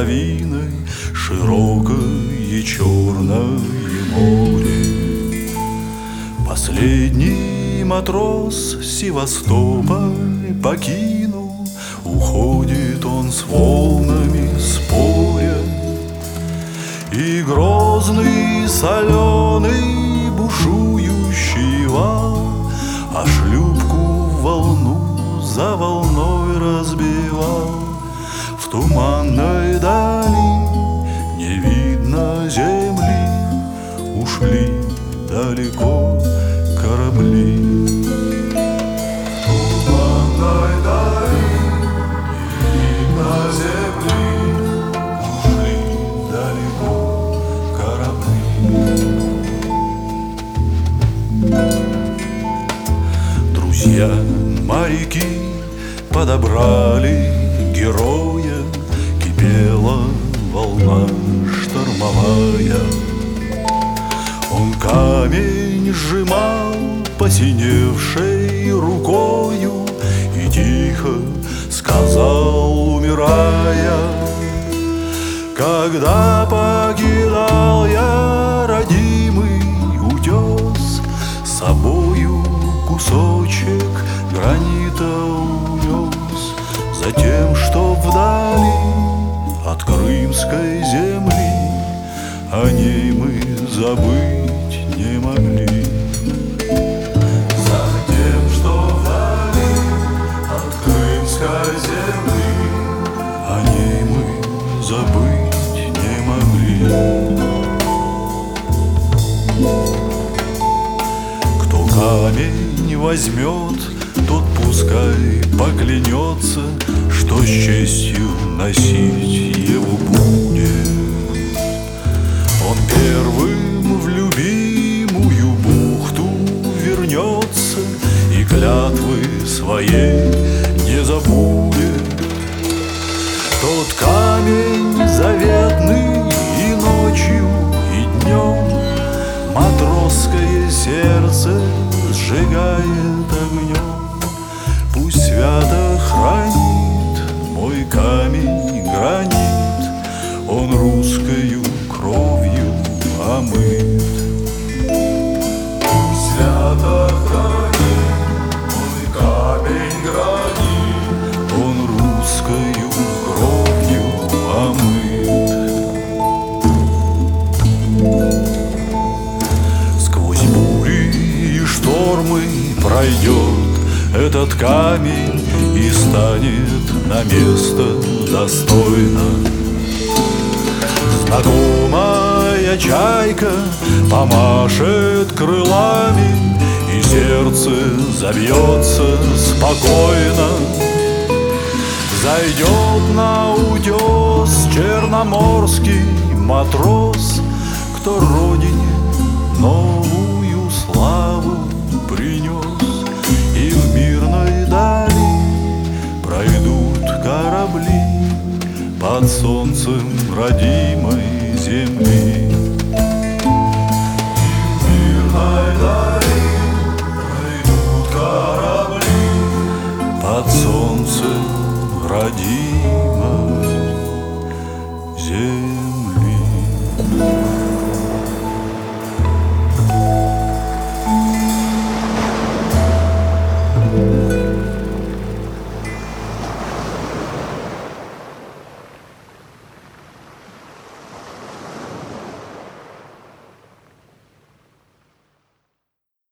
равниной широкое черное море. Последний матрос Севастополь покинул, уходит он с волнами споря. И грозный соленый бушующий вал, а шлюпку волну за волной разбивал. В туманной дали не видно земли, ушли далеко корабли. В туманной дали не видно земли, ушли далеко корабли. Друзья моряки подобрали героя, кипела волна штормовая. Он камень сжимал посиневшей рукою и тихо сказал, умирая: когда покидал я родимый утес, с собою кусочек гранита унес, за тем, что вдали от крымской земли о ней мы забыть не могли. За тем, что вдали от крымской земли о ней мы забыть не могли. Кто камень возьмет, тот пускай поклянется, что с честью носить его будет. Он первым в любимую бухту вернется и клятвы своей не забудет. Тот камень заветный и ночью, и днем матросское сердце сжигает огнем. Пусть свято хранит мой камень гранит, он русскою кровью омыт. Пусть свято хранит мой камень гранит, он русскою кровью омыт. Сквозь бури и штормы пройдет этот камень и станет на место достойно. Знакомая чайка помашет крылами, и сердце забьется спокойно. Зайдет на утес черноморский матрос, кто родине новую славу принес. И в мирной дали пройдут корабли под солнцем родимой земли. И в мирной дали пройдут корабли под солнцем родимой